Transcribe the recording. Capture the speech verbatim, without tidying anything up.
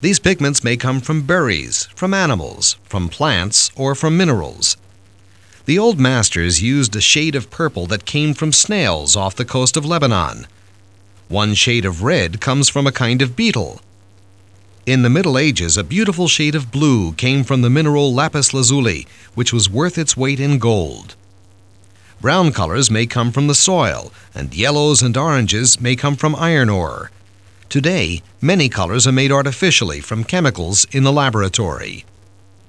These pigments may come from berries, from animals, from plants, or from minerals. The old masters used a shade of purple that came from snails off the coast of Lebanon. One shade of red comes from a kind of beetle. In the Middle Ages, a beautiful shade of blue came from the mineral lapis lazuli, which was worth its weight in gold. Brown colors may come from the soil, and yellows and oranges may come from iron ore. Today, many colors are made artificially from chemicals in the laboratory.